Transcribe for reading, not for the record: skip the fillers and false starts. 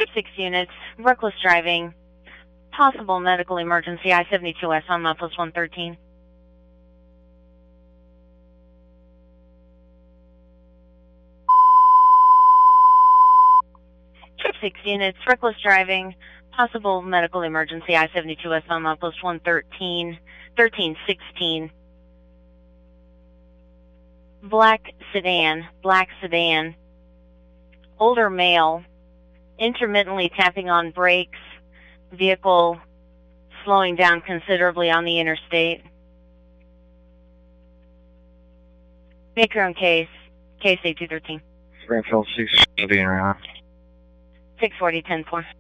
Trip 6 units, reckless driving, possible medical emergency, I-72 on Post 113. Trip 6 units, reckless driving, possible medical emergency, I-72 on Post 113, 1316. Black sedan, older male, intermittently tapping on brakes, vehicle slowing down considerably on the interstate. Make your own case, case 8213. Springfield 640 and 640, 10-4.